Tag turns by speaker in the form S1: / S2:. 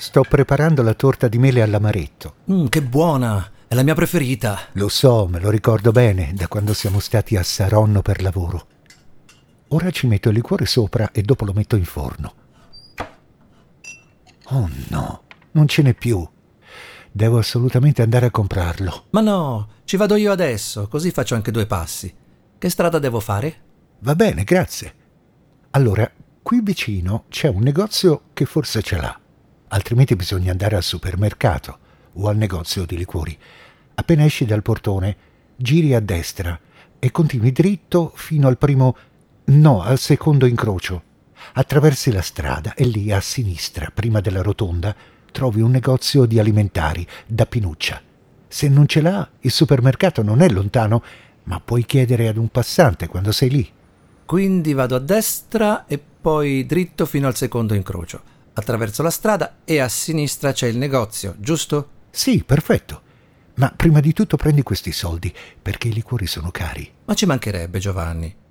S1: sto preparando la torta di mele all'amaretto.
S2: Che buona! È la mia preferita.
S1: Lo so, me lo ricordo bene, da quando siamo stati a Saronno per lavoro. Ora ci metto il liquore sopra e dopo lo metto in forno. Oh no, non ce n'è più. Devo assolutamente andare a comprarlo.
S2: Ma no, ci vado io adesso, così faccio anche 2 passi. Che strada devo fare?
S1: Va bene, grazie. Allora, qui vicino c'è un negozio che forse ce l'ha. Altrimenti bisogna andare al supermercato o al negozio di liquori. Appena esci dal portone, giri a destra e continui dritto fino al secondo incrocio. Attraversi la strada e lì a sinistra, prima della rotonda, trovi un negozio di alimentari da Pinuccia. Se non ce l'ha, il supermercato non è lontano, ma puoi chiedere ad un passante quando sei lì.
S2: Quindi vado a destra e poi dritto fino al secondo incrocio. Attraverso la strada e a sinistra c'è il negozio, giusto?
S1: Sì, perfetto. Ma prima di tutto prendi questi soldi, perché i liquori sono cari.
S2: Ma ci mancherebbe, Giovanni.